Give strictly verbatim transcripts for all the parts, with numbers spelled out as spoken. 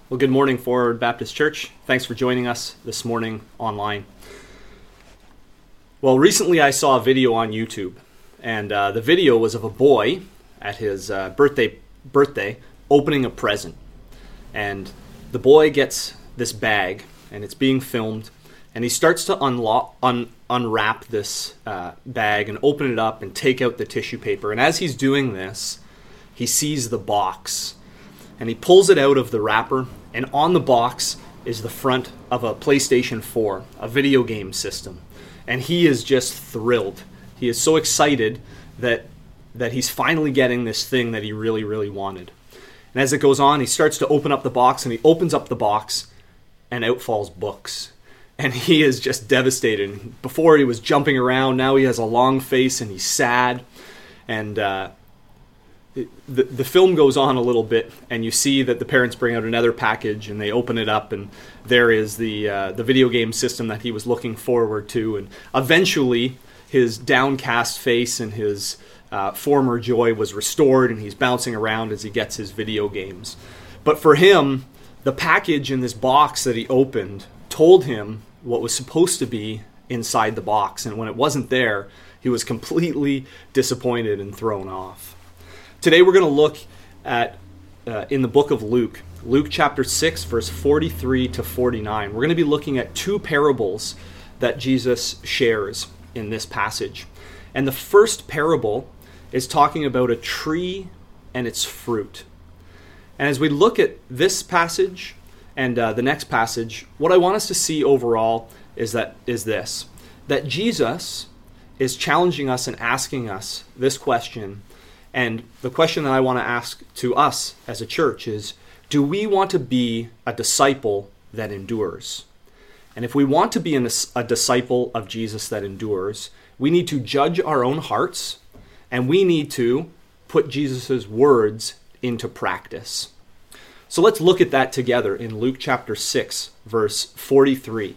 Well, good morning, Forward Baptist Church. Thanks for joining us this morning online. Well, recently I saw a video on YouTube, and uh, the video was of a boy at his uh, birthday birthday opening a present. And the boy gets this bag, and it's being filmed, and he starts to unlock, un, unwrap this uh, bag and open it up and take out the tissue paper. And as he's doing this, he sees the box, and he pulls it out of the wrapper, and on the box is the front of a PlayStation four, a video game system. And he is just thrilled. He is so excited that that he's finally getting this thing that he really, really wanted. And as it goes on, he starts to open up the box, and he opens up the box, and out falls books. And he is just devastated. Before he was jumping around, now he has a long face, and he's sad. And uh, the the film goes on a little bit, and you see that the parents bring out another package, and they open it up, and there is the uh, the video game system that he was looking forward to. And eventually, his downcast face and his uh, former joy was restored, and he's bouncing around as he gets his video games. But for him, the package in this box that he opened told him what was supposed to be inside the box, and when it wasn't there, he was completely disappointed and thrown off. Today we're going to look at, uh, in the book of Luke, Luke chapter six, verse forty-three to forty-nine. We're going to be looking at two parables that Jesus shares in this passage. And the first parable is talking about a tree and its fruit. And as we look at this passage and uh, the next passage, what I want us to see overall is that is this, that Jesus is challenging us and asking us this question. And the question that I want to ask to us as a church is, do we want to be a disciple that endures? And if we want to be a, a disciple of Jesus that endures, we need to judge our own hearts, and we need to put Jesus' words into practice. So let's look at that together in Luke chapter six, verse forty-three.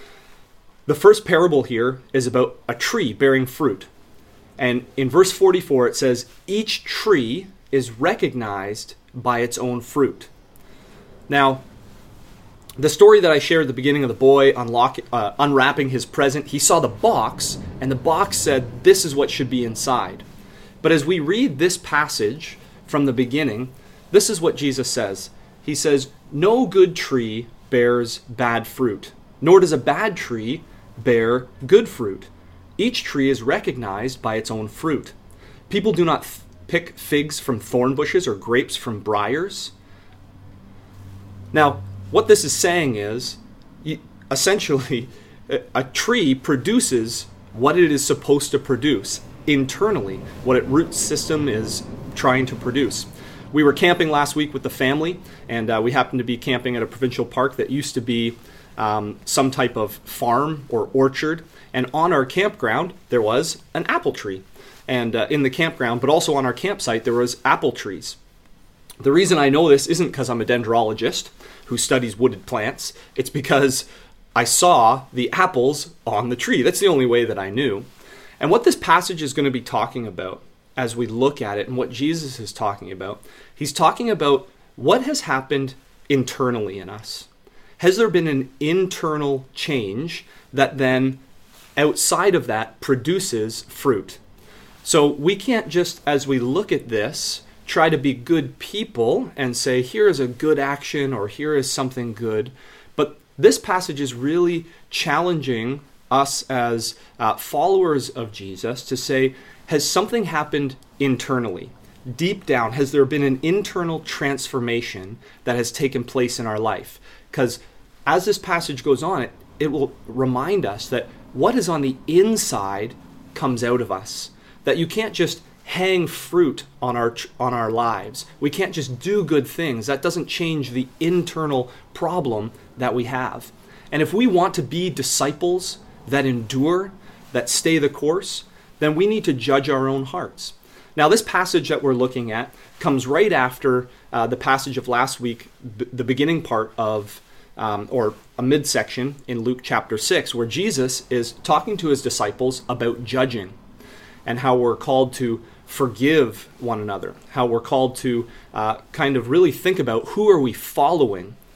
The first parable here is about a tree bearing fruit. And in verse forty-four, it says, each tree is recognized by its own fruit. Now, the story that I shared at the beginning of the boy unlock, uh, unwrapping his present, he saw the box, and the box said, this is what should be inside. But as we read this passage from the beginning, this is what Jesus says. He says, no good tree bears bad fruit, nor does a bad tree bear good fruit. Each tree is recognized by its own fruit. People do not f- pick figs from thorn bushes or grapes from briars. Now, what this is saying is, essentially, a tree produces what it is supposed to produce internally, what its root system is trying to produce. We were camping last week with the family, and uh, we happened to be camping at a provincial park that used to be um, some type of farm or orchard. And on our campground, there was an apple tree. And uh, in the campground, but also on our campsite, there was apple trees. The reason I know this isn't because I'm a dendrologist who studies wooded plants. It's because I saw the apples on the tree. That's the only way that I knew. And what this passage is going to be talking about as we look at it and what Jesus is talking about, he's talking about what has happened internally in us. Has there been an internal change that then outside of that produces fruit? So we can't just, as we look at this, try to be good people and say, here is a good action or here is something good. But this passage is really challenging us as uh, followers of Jesus to say, has something happened internally? Deep down, has there been an internal transformation that has taken place in our life? Because as this passage goes on, it, it will remind us that what is on the inside comes out of us. That you can't just hang fruit on our on our lives. We can't just do good things. That doesn't change the internal problem that we have. And if we want to be disciples that endure, that stay the course, then we need to judge our own hearts. Now, this passage that we're looking at comes right after uh, the passage of last week, b- the beginning part of, um, or a midsection in Luke chapter six, where Jesus is talking to his disciples about judging and how we're called to forgive one another, how we're called to uh, kind of really think about who are we following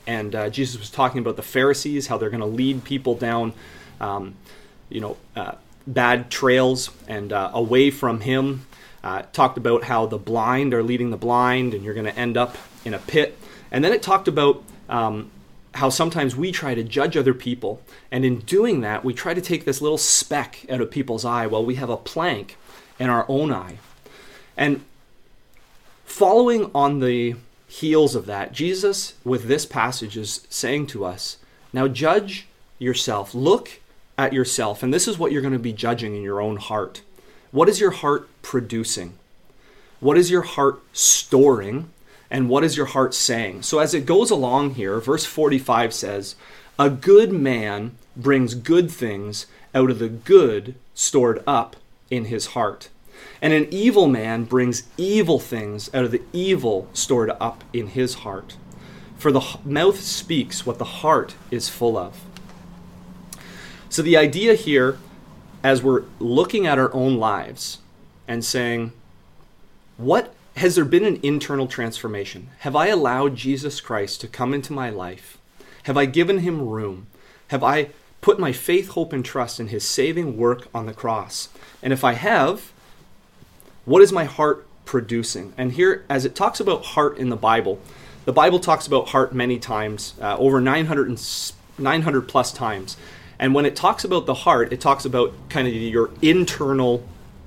And uh, Jesus was talking about the Pharisees, how they're going to lead people down, um, you know, uh, bad trails and uh, away from him. Uh, talked about how the blind are leading the blind, and you're going to end up in a pit. And then it talked about um, how sometimes we try to judge other people, and in doing that, we try to take this little speck out of people's eye while we have a plank in our own eye. And following on the heels of that, Jesus, with this passage, is saying to us, now judge yourself. Look at yourself, and this is what you're going to be judging in your own heart. What is your heart producing? What is your heart storing? And what is your heart saying? So as it goes along here, verse forty-five says, a good man brings good things out of the good stored up in his heart. And an evil man brings evil things out of the evil stored up in his heart. For the mouth speaks what the heart is full of. So the idea here, as we're looking at our own lives and saying, what has there been an internal transformation? Have I allowed Jesus Christ to come into my life? Have I given him room? Have I put my faith, hope, and trust in his saving work on the cross? And if I have, what is my heart producing? And here, as it talks about heart in the Bible, the Bible talks about heart many times, uh, over nine hundred, and, nine hundred plus times. And when it talks about the heart, it talks about kind of your internal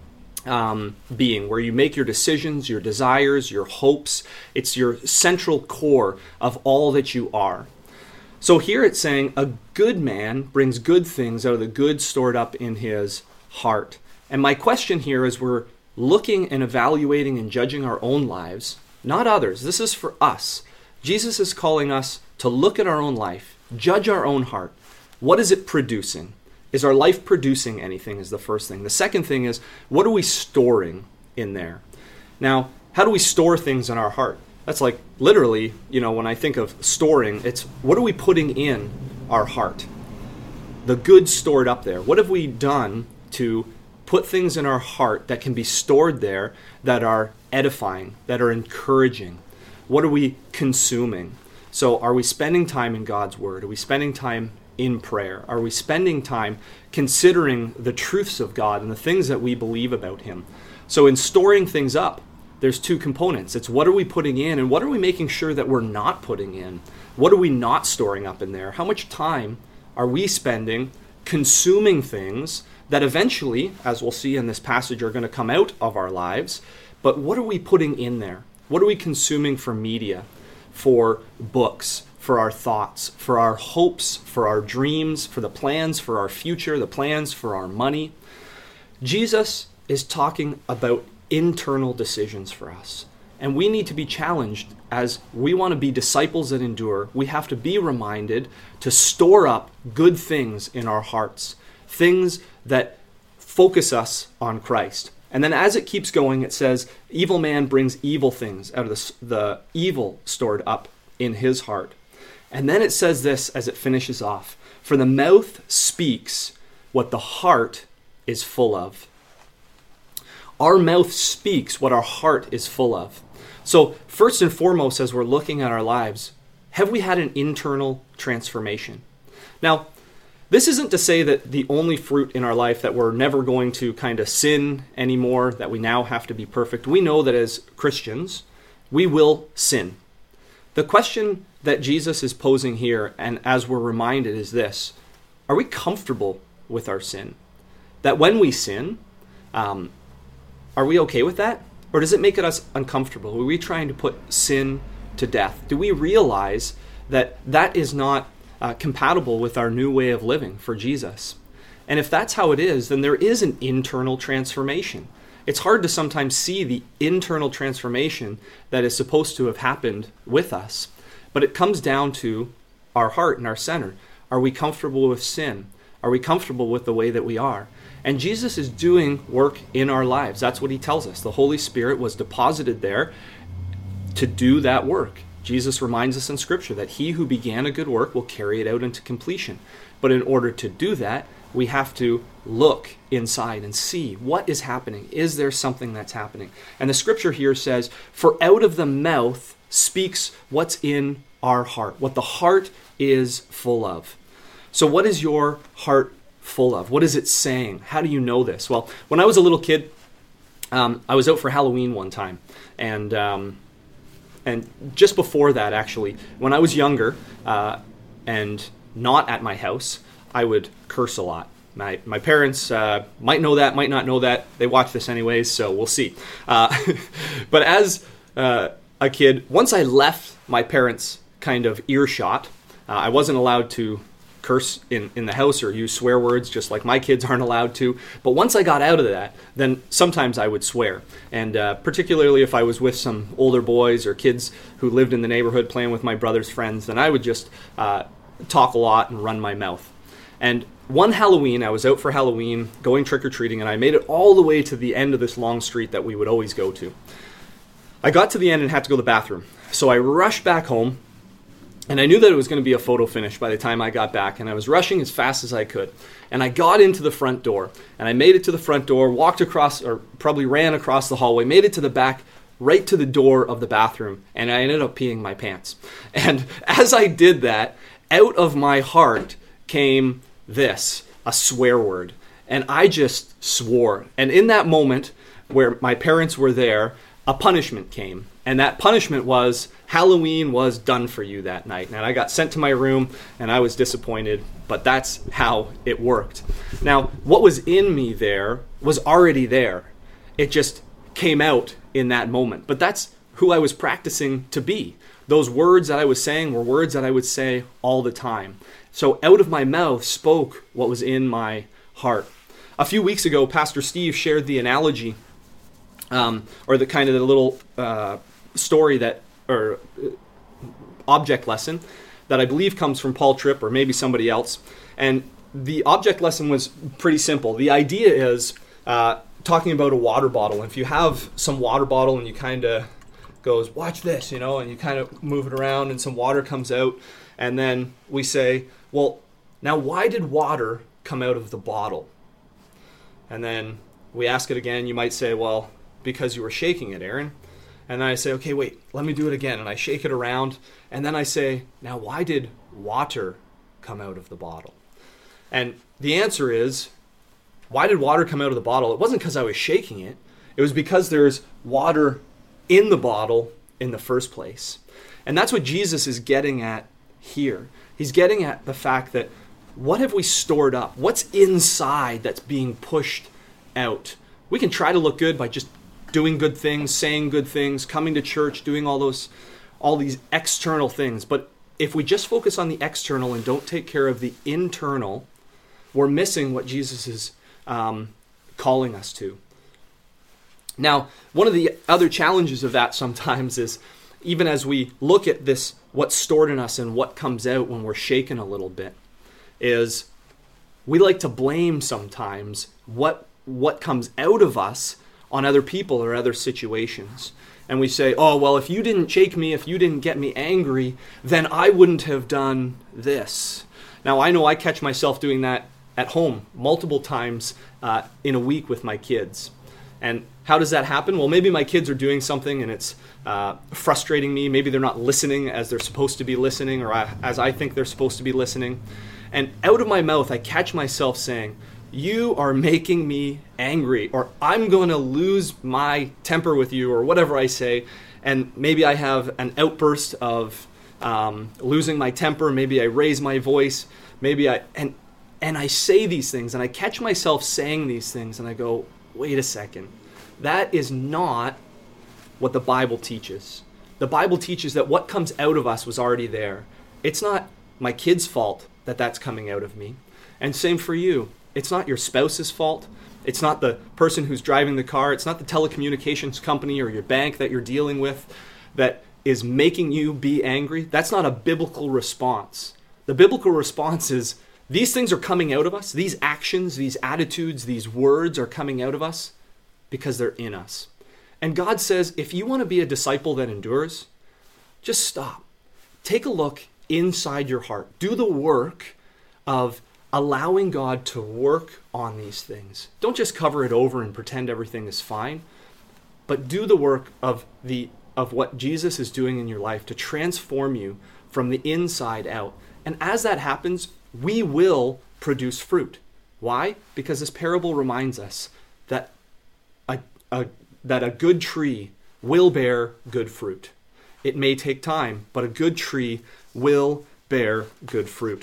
um, being, where you make your decisions, your desires, your hopes. It's your central core of all that you are. So here it's saying a good man brings good things out of the good stored up in his heart. And my question here is, we're looking and evaluating and judging our own lives, not others. This is for us. Jesus is calling us to look at our own life, judge our own heart. What is it producing? Is our life producing anything is the first thing. The second thing is, what are we storing in there? Now, how do we store things in our heart? That's like literally, you know, when I think of storing, it's what are we putting in our heart? The good stored up there. What have we done to put things in our heart that can be stored there that are edifying, that are encouraging? What are we consuming? So are we spending time in God's Word? Are we spending time in prayer? Are we spending time considering the truths of God and the things that we believe about him? So in storing things up, there's two components. It's what are we putting in, and what are we making sure that we're not putting in? What are we not storing up in there? How much time are we spending consuming things that eventually, as we'll see in this passage, are going to come out of our lives? But what are we putting in there? What are we consuming for media, for books, for our thoughts, for our hopes, for our dreams, for the plans for our future, the plans for our money? Jesus is talking about internal decisions for us. And we need to be challenged as we want to be disciples that endure. We have to be reminded to store up good things in our hearts, things that focus us on Christ. And then as it keeps going, it says, evil man brings evil things out of the, the evil stored up in his heart. And then it says this as it finishes off, for the mouth speaks what the heart is full of. Our mouth speaks what our heart is full of. So first and foremost, as we're looking at our lives, have we had an internal transformation? Now, this isn't to say that the only fruit in our life that we're never going to kind of sin anymore, that we now have to be perfect. We know that as Christians, we will sin. The question that Jesus is posing here, and as we're reminded, is this: are we comfortable with our sin? That when we sin, um, are we okay with that? Or does it make us uncomfortable? Are we trying to put sin to death? Do we realize that that is not uh, compatible with our new way of living for Jesus? And if that's how it is, then there is an internal transformation. It's hard to sometimes see the internal transformation that is supposed to have happened with us. But it comes down to our heart and our center. Are we comfortable with sin? Are we comfortable with the way that we are? And Jesus is doing work in our lives. That's what he tells us. The Holy Spirit was deposited there to do that work. Jesus reminds us in Scripture that he who began a good work will carry it out into completion. But in order to do that, we have to look inside and see what is happening. Is there something that's happening? And the Scripture here says, for out of the mouth speaks what's in our heart, what the heart is full of. So what is your heart full of? What is it saying? How do you know this? Well, when I was a little kid, um, I was out for Halloween one time. And um, and just before that, actually, when I was younger uh, and not at my house, I would curse a lot. My my parents uh, might know that, might not know that. They watch this anyways, so we'll see. Uh, but as uh, a kid, once I left my parents' kind of earshot, uh, I wasn't allowed to curse in, in the house or use swear words, just like my kids aren't allowed to. But once I got out of that, then sometimes I would swear. And uh, particularly if I was with some older boys or kids who lived in the neighborhood playing with my brother's friends, then I would just uh, talk a lot and run my mouth. And one Halloween, I was out for Halloween, going trick-or-treating, and I made it all the way to the end of this long street that we would always go to. I got to the end and had to go to the bathroom. So I rushed back home, and I knew that it was going to be a photo finish by the time I got back, and I was rushing as fast as I could. And I got into the front door, and I made it to the front door, walked across, or probably ran across the hallway, made it to the back, right to the door of the bathroom, and I ended up peeing my pants. And as I did that, out of my heart came this, a swear word. And I just swore. And in that moment where my parents were there, a punishment came. And that punishment was Halloween was done for you that night. And I got sent to my room and I was disappointed, but that's how it worked. Now, what was in me there was already there. It just came out in that moment. But that's who I was practicing to be. Those words that I was saying were words that I would say all the time. So out of my mouth spoke what was in my heart. A few weeks ago, Pastor Steve shared the analogy, um, or the kind of the little uh, story that, or uh, object lesson that I believe comes from Paul Tripp or maybe somebody else. And the object lesson was pretty simple. The idea is uh, talking about a water bottle. If you have some water bottle and you kind of goes, watch this, you know, and you kind of move it around and some water comes out. And then we say, well, now why did water come out of the bottle? And then we ask it again. You might say, well, because you were shaking it, Aaron. And then I say, okay, wait, let me do it again. And I shake it around. And then I say, now why did water come out of the bottle? And the answer is, why did water come out of the bottle? It wasn't because I was shaking it. It was because there's water in the bottle in the first place. And that's what Jesus is getting at here. He's getting at the fact that what have we stored up? What's inside that's being pushed out? We can try to look good by just doing good things, saying good things, coming to church, doing all those, all these external things. But if we just focus on the external and don't take care of the internal, we're missing what Jesus is um, calling us to. Now, one of the other challenges of that sometimes is, even as we look at this, what's stored in us and what comes out when we're shaken a little bit, is we like to blame sometimes what what comes out of us on other people or other situations. And we say, oh, well, if you didn't shake me, if you didn't get me angry, then I wouldn't have done this. Now, I know I catch myself doing that at home multiple times uh, in a week with my kids. And how does that happen? Well, maybe my kids are doing something and it's uh, frustrating me. Maybe they're not listening as they're supposed to be listening, or I, as I think they're supposed to be listening. And out of my mouth, I catch myself saying, you are making me angry, or I'm going to lose my temper with you, or whatever I say. And maybe I have an outburst of um, losing my temper. Maybe I raise my voice. Maybe I, and, and I say these things, and I catch myself saying these things, and I go, wait a second. That is not what the Bible teaches. The Bible teaches that what comes out of us was already there. It's not my kid's fault that that's coming out of me. And same for you. It's not your spouse's fault. It's not the person who's driving the car. It's not the telecommunications company or your bank that you're dealing with that is making you be angry. That's not a biblical response. The biblical response is, these things are coming out of us. These actions, these attitudes, these words are coming out of us because they're in us. And God says, if you want to be a disciple that endures, just stop. Take a look inside your heart. Do the work of allowing God to work on these things. Don't just cover it over and pretend everything is fine, but do the work of the of what Jesus is doing in your life to transform you from the inside out. And as that happens, we will produce fruit. Why? Because this parable reminds us that a, a, that a good tree will bear good fruit. It may take time, but a good tree will bear good fruit.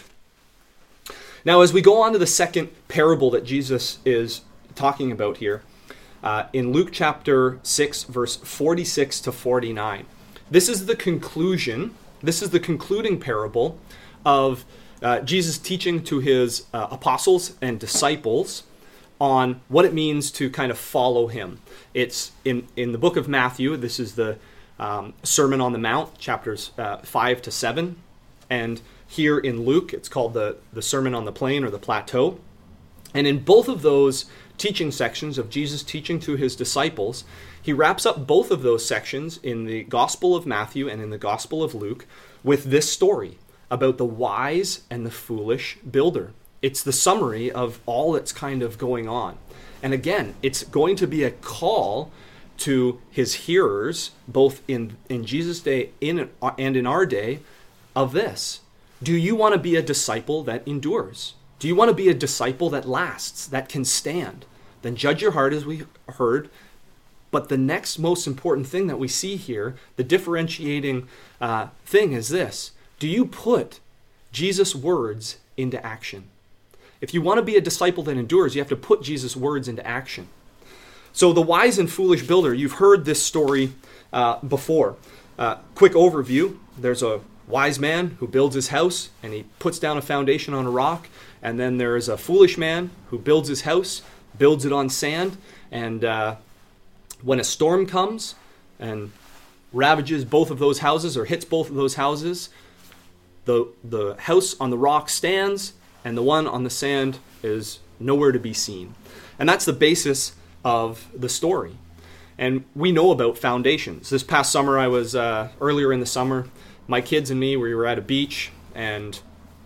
Now, as we go on to the second parable that Jesus is talking about here, uh, in Luke chapter six, verse forty-six to forty-nine, this is the conclusion, this is the concluding parable of uh, Jesus teaching to his uh, apostles and disciples on what it means to kind of follow him. It's in, in the book of Matthew, this is the um, Sermon on the Mount, chapters uh, five to seven, and here in Luke, it's called the, the Sermon on the Plain or the Plateau. And in both of those teaching sections of Jesus teaching to his disciples, he wraps up both of those sections in the Gospel of Matthew and in the Gospel of Luke with this story about the wise and the foolish builder. It's the summary of all that's kind of going on. And again, it's going to be a call to his hearers, both in, in Jesus' day in, and in our day, of this. Do you want to be a disciple that endures? Do you want to be a disciple that lasts, that can stand? Then judge your heart, as we heard. But the next most important thing that we see here, the differentiating uh, thing is this. Do you put Jesus' words into action? If you want to be a disciple that endures, you have to put Jesus' words into action. So the wise and foolish builder, you've heard this story uh, before. Uh, quick overview. There's a wise man who builds his house and he puts down a foundation on a rock. And then there is a foolish man who builds his house, builds it on sand. And uh, when a storm comes and ravages both of those houses or hits both of those houses, the, the house on the rock stands and the one on the sand is nowhere to be seen. And that's the basis of the story. And we know about foundations. This past summer, I was, uh, earlier in the summer, my kids and me, we were at a beach, and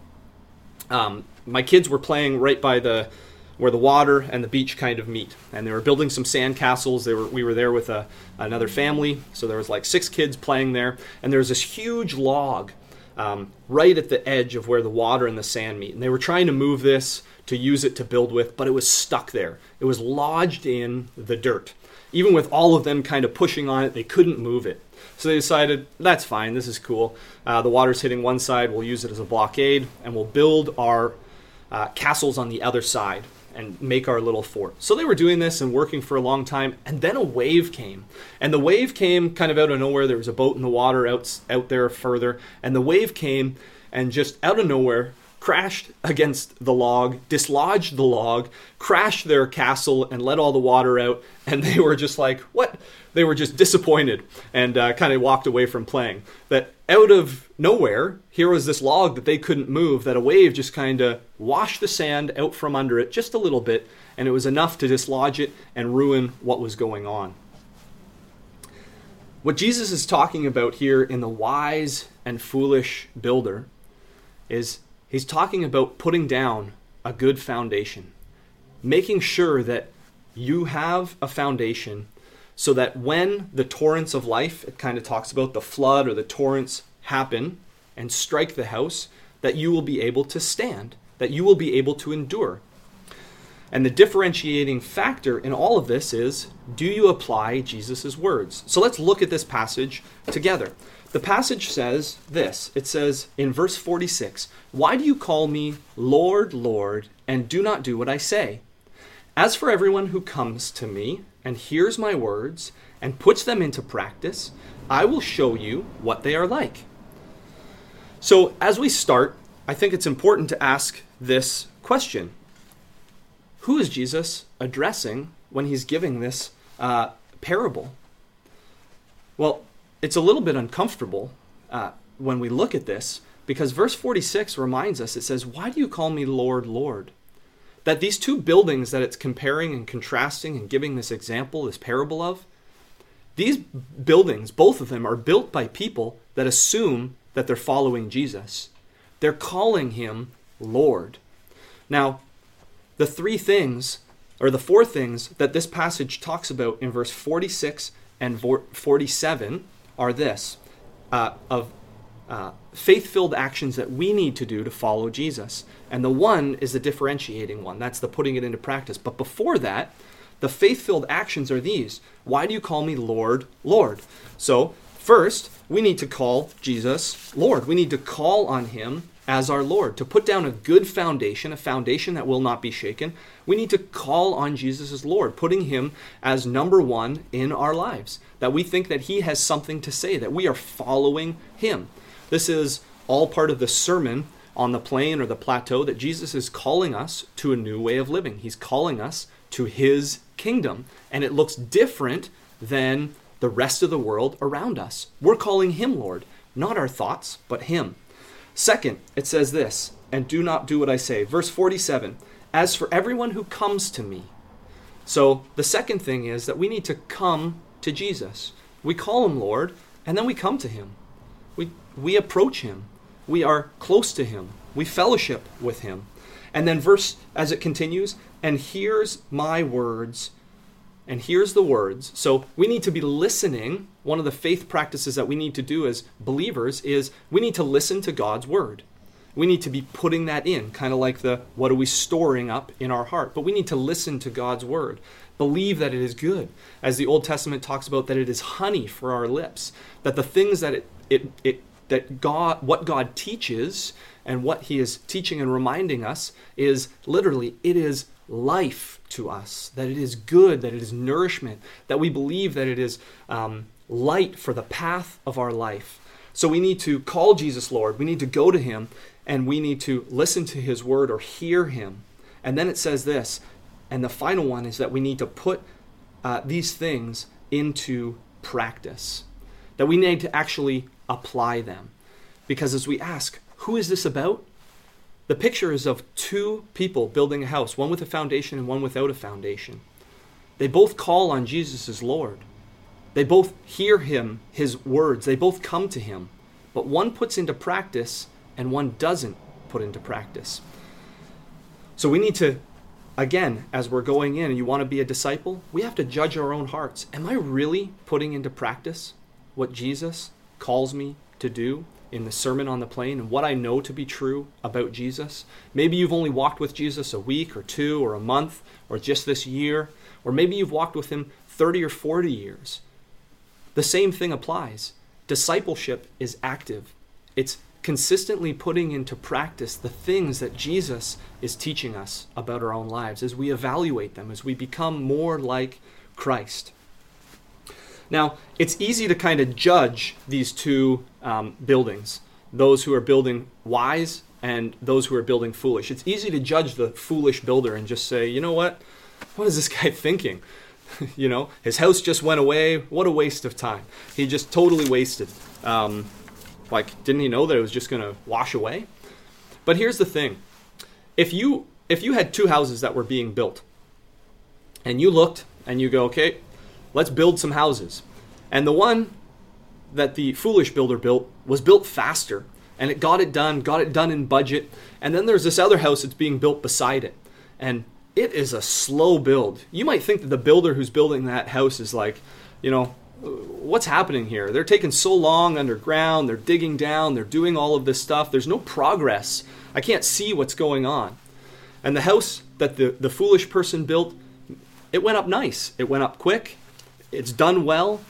um, my kids were playing right by the where the water and the beach kind of meet. And they were building some sand castles. They were, we were there with a, another family, so there was like six kids playing there. And there was this huge log um, right at the edge of where the water and the sand meet. And they were trying to move this to use it to build with, but it was stuck there. It was lodged in the dirt. Even with all of them kind of pushing on it, they couldn't move it. So they decided, that's fine, this is cool. Uh, the water's hitting one side, we'll use it as a blockade, and we'll build our uh, castles on the other side and make our little fort. So they were doing this and working for a long time, and then a wave came. And the wave came kind of out of nowhere. There was a boat in the water out, out there further, and the wave came and just out of nowhere crashed against the log, dislodged the log, crashed their castle, and let all the water out. And they were just like, what? They were just disappointed and uh, kind of walked away from playing. That out of nowhere, here was this log that they couldn't move, that a wave just kind of washed the sand out from under it just a little bit, and it was enough to dislodge it and ruin what was going on. What Jesus is talking about here in the wise and foolish builder is he's talking about putting down a good foundation, making sure that you have a foundation so that when the torrents of life, it kind of talks about the flood or the torrents happen and strike the house, that you will be able to stand, that you will be able to endure. And the differentiating factor in all of this is, do you apply Jesus' words? So let's look at this passage together. The passage says this. It says in verse forty-six, "Why do you call me Lord, Lord, and do not do what I say? As for everyone who comes to me and hears my words and puts them into practice, I will show you what they are like." So as we start, I think it's important to ask this question. Who is Jesus addressing when he's giving this uh, parable? Well, it's a little bit uncomfortable uh, when we look at this, because verse forty-six reminds us, it says, "Why do you call me Lord, Lord?" That these two buildings that it's comparing and contrasting and giving this example, this parable of, these buildings, both of them, are built by people that assume that they're following Jesus. They're calling him Lord. Now, the three things, or the four things that this passage talks about in verse forty-six and forty-seven are this, uh, of uh, faith-filled actions that we need to do to follow Jesus. And the one is the differentiating one. That's the putting it into practice. But before that, the faith-filled actions are these. Why do you call me Lord, Lord? So, first, we need to call Jesus Lord. We need to call on him as our Lord. To put down a good foundation, a foundation that will not be shaken, we need to call on Jesus as Lord, putting him as number one in our lives. That we think that he has something to say, that we are following him. This is all part of the Sermon on the Plain or the Plateau, that Jesus is calling us to a new way of living. He's calling us to his kingdom. And it looks different than the rest of the world around us. We're calling him Lord, not our thoughts, but him. Second, it says this, and do not do what I say. Verse forty-seven, as for everyone who comes to me. So the second thing is that we need to come to Jesus. We call him Lord, and then we come to him. We, we approach him. We are close to him. We fellowship with him. And then verse, as it continues, and here's my words, and here's the words. So we need to be listening. One of the faith practices that we need to do as believers is we need to listen to God's word. We need to be putting that in, kind of like the, what are we storing up in our heart? But we need to listen to God's word. Believe that it is good. As the Old Testament talks about, that it is honey for our lips. That the things that it, it, it that God, what God teaches and what he is teaching and reminding us is literally, it is life to us, that it is good, that it is nourishment, that we believe that it is um, light for the path of our life. So we need to call Jesus Lord. We need to go to him, and we need to listen to his word or hear him. And then it says this, and the final one is that we need to put uh, these things into practice, that we need to actually apply them. Because as we ask, who is this about? The picture is of two people building a house, one with a foundation and one without a foundation. They both call on Jesus as Lord. They both hear him, his words. They both come to him. But one puts into practice and one doesn't put into practice. So we need to, again, as we're going in and you want to be a disciple, we have to judge our own hearts. Am I really putting into practice what Jesus calls me to do in the Sermon on the Plain and what I know to be true about Jesus? Maybe you've only walked with Jesus a week or two or a month or just this year, or maybe you've walked with him thirty or forty years. The same thing applies. Discipleship is active. It's consistently putting into practice the things that Jesus is teaching us about our own lives as we evaluate them, as we become more like Christ. Now, it's easy to kind of judge these two um, buildings, those who are building wise and those who are building foolish. It's easy to judge the foolish builder and just say, you know what? What is this guy thinking? You know, his house just went away. What a waste of time. He just totally wasted. Um, like, didn't he know that it was just going to wash away? But here's the thing. If you if you had two houses that were being built, and you looked and you go, okay, let's build some houses. And the one that the foolish builder built was built faster, and it got it done, got it done in budget. And then there's this other house that's being built beside it. And it is a slow build. You might think that the builder who's building that house is like, you know, what's happening here? They're taking so long underground, they're digging down, they're doing all of this stuff. There's no progress. I can't see what's going on. And the house that the, the foolish person built, it went up nice. It went up quick. It's done well.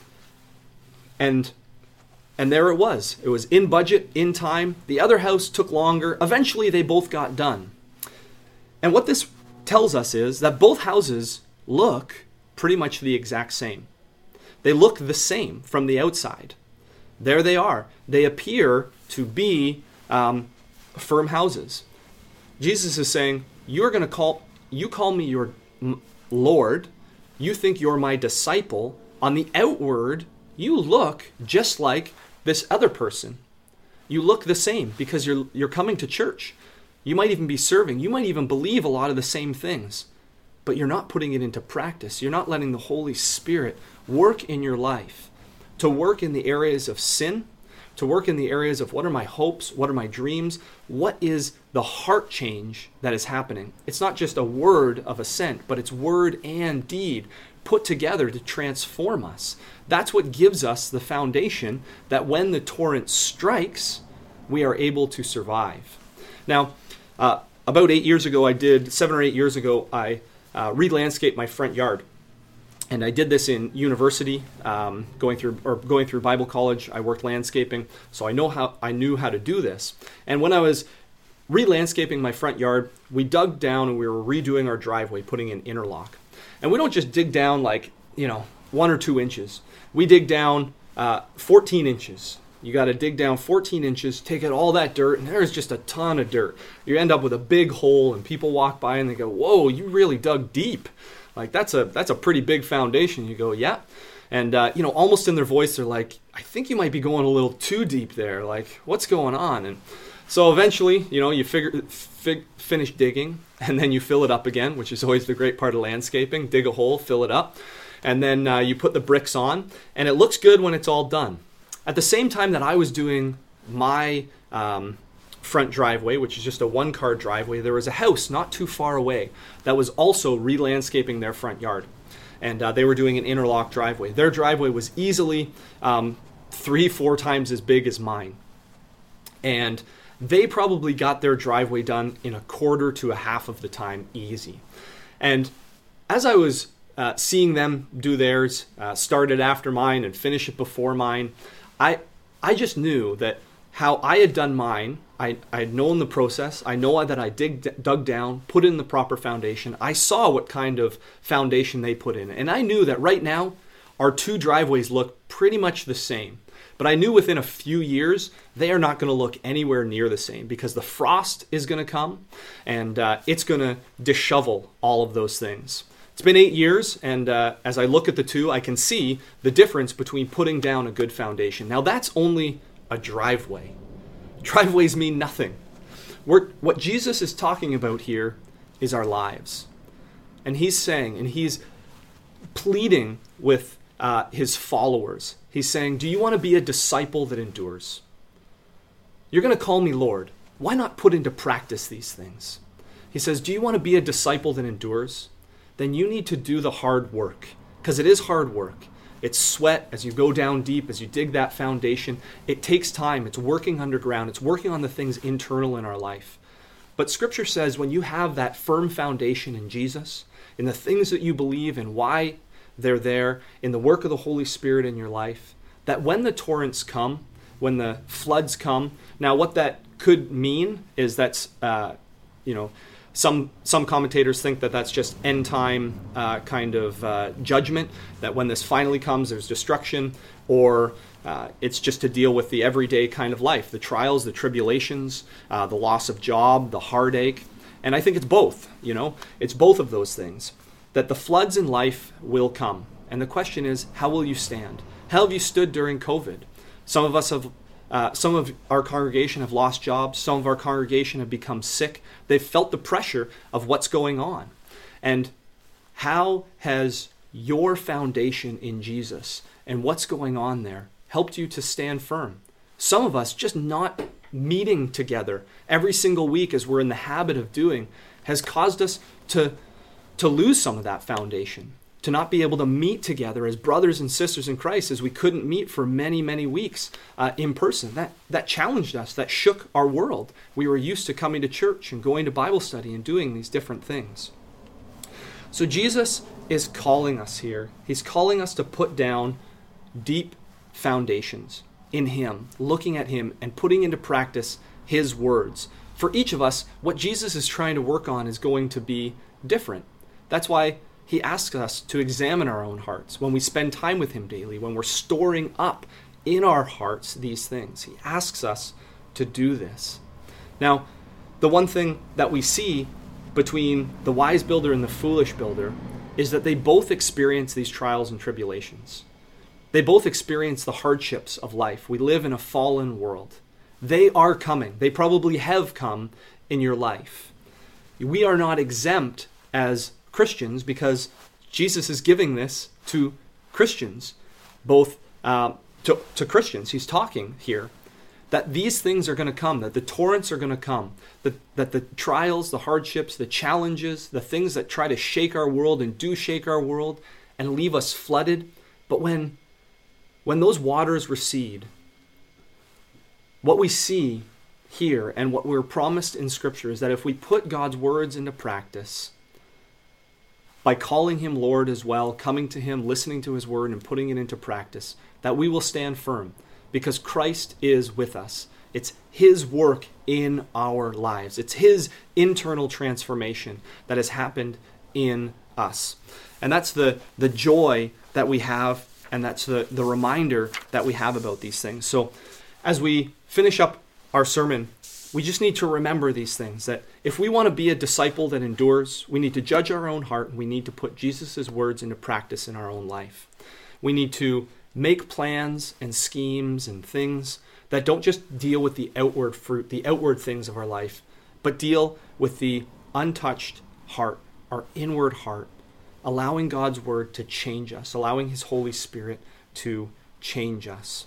And and there it was. It was in budget, in time. The other house took longer. Eventually, they both got done. And what this tells us is that both houses look pretty much the exact same. They look the same from the outside. There they are. They appear to be um, firm houses. Jesus is saying, you're going to call, you call me your Lord. You think you're my disciple. On the outward, you look just like this other person. You look the same because you're you're coming to church. You might even be serving. You might even believe a lot of the same things, but you're not putting it into practice. You're not letting the Holy Spirit work in your life, to work in the areas of sin, to work in the areas of what are my hopes, what are my dreams, what is the heart change that is happening. It's not just a word of assent, but it's word and deed put together to transform us. That's what gives us the foundation that when the torrent strikes, we are able to survive. Now, uh, about eight years ago, I did, seven or eight years ago, I uh, re-landscaped my front yard. And I did this in university, um, going through or going through Bible college. I worked landscaping, so I know how I knew how to do this. And when I was re-landscaping my front yard, we dug down and we were redoing our driveway, putting in interlock. And we don't just dig down like, you know, one or two inches. We dig down uh, fourteen inches. You got to dig down fourteen inches, take out all that dirt, and there's just a ton of dirt. You end up with a big hole, and people walk by and they go, "Whoa, you really dug deep." Like, that's a that's a pretty big foundation. You go, yeah. And, uh, you know, almost in their voice, they're like, I think you might be going a little too deep there. Like, what's going on? And so eventually, you know, you figure, fig, finish digging, and then you fill it up again, which is always the great part of landscaping. Dig a hole, fill it up, and then uh, you put the bricks on, and it looks good when it's all done. At the same time that I was doing my um, front driveway, which is just a one-car driveway, there was a house not too far away that was also re-landscaping their front yard. And uh, they were doing an interlock driveway. Their driveway was easily um, three, four times as big as mine. And they probably got their driveway done in a quarter to a half of the time easy. And as I was uh, seeing them do theirs, uh, start it after mine and finish it before mine, I I just knew that how I had done mine, I I had known the process. I know that I dig, dug down, put in the proper foundation. I saw what kind of foundation they put in. And I knew that right now, our two driveways look pretty much the same. But I knew within a few years, they are not going to look anywhere near the same because the frost is going to come and uh, it's going to dishevel all of those things. It's been eight years, and uh, as I look at the two, I can see the difference between putting down a good foundation. Now, that's only a driveway. Driveways mean nothing. We're, what Jesus is talking about here is our lives. And he's saying, and he's pleading with uh, his followers. He's saying, do you want to be a disciple that endures? You're going to call me Lord. Why not put into practice these things? He says, do you want to be a disciple that endures? Then you need to do the hard work, because it is hard work. It's sweat as you go down deep, as you dig that foundation. It takes time. It's working underground. It's working on the things internal in our life. But Scripture says when you have that firm foundation in Jesus, in the things that you believe and why they're there, in the work of the Holy Spirit in your life, that when the torrents come, when the floods come, now what that could mean is that's, uh, you know, Some some commentators think that that's just end time uh, kind of uh, judgment, that when this finally comes, there's destruction, or uh, it's just to deal with the everyday kind of life, the trials, the tribulations, uh, the loss of job, the heartache. And I think it's both, you know, it's both of those things, that the floods in life will come. And the question is, how will you stand? How have you stood during COVID? Some of us have Uh, some of our congregation have lost jobs. Some of our congregation have become sick. They've felt the pressure of what's going on. And how has your foundation in Jesus and what's going on there helped you to stand firm? Some of us just not meeting together every single week as we're in the habit of doing has caused us to, to lose some of that foundation, to not be able to meet together as brothers and sisters in Christ as we couldn't meet for many, many weeks uh, in person. That that challenged us, that shook our world. We were used to coming to church and going to Bible study and doing these different things. So Jesus is calling us here. He's calling us to put down deep foundations in him, looking at him and putting into practice his words. For each of us, what Jesus is trying to work on is going to be different. That's why he asks us to examine our own hearts when we spend time with him daily, when we're storing up in our hearts these things. He asks us to do this. Now, the one thing that we see between the wise builder and the foolish builder is that they both experience these trials and tribulations. They both experience the hardships of life. We live in a fallen world. They are coming. They probably have come in your life. We are not exempt as Christians because Jesus is giving this to Christians, both uh, to, to Christians. He's talking here that these things are going to come, that the torrents are going to come, that, that the trials, the hardships, the challenges, the things that try to shake our world and do shake our world and leave us flooded. But when, when those waters recede, what we see here and what we're promised in Scripture is that if we put God's words into practice, by calling him Lord as well, coming to him, listening to his word, and putting it into practice, that we will stand firm because Christ is with us. It's his work in our lives. It's his internal transformation that has happened in us. And that's the, the joy that we have, and that's the, the reminder that we have about these things. So as we finish up our sermon, we just need to remember these things, that if we want to be a disciple that endures, we need to judge our own heart, and we need to put Jesus' words into practice in our own life. We need to make plans and schemes and things that don't just deal with the outward fruit, the outward things of our life, but deal with the untouched heart, our inward heart, allowing God's word to change us, allowing his Holy Spirit to change us.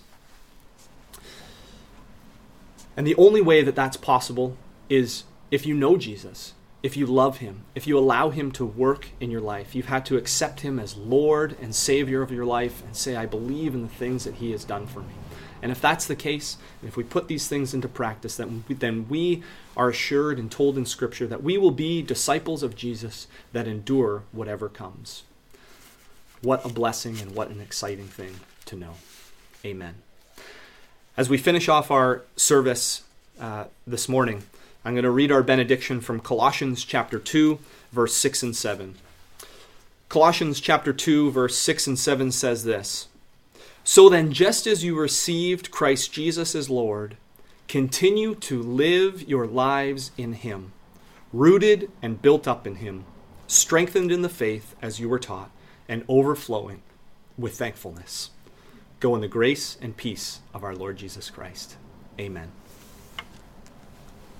And the only way that that's possible is if you know Jesus, if you love him, if you allow him to work in your life. You've had to accept him as Lord and Savior of your life and say, I believe in the things that he has done for me. And if that's the case, and if we put these things into practice, then we, then we are assured and told in Scripture that we will be disciples of Jesus that endure whatever comes. What a blessing and what an exciting thing to know. Amen. As we finish off our service uh, this morning, I'm going to read our benediction from Colossians chapter two, verse six and seven. Colossians chapter two, verse six and seven says this: So then, just as you received Christ Jesus as Lord, continue to live your lives in him, rooted and built up in him, strengthened in the faith as you were taught, and overflowing with thankfulness. Go in the grace and peace of our Lord Jesus Christ. Amen.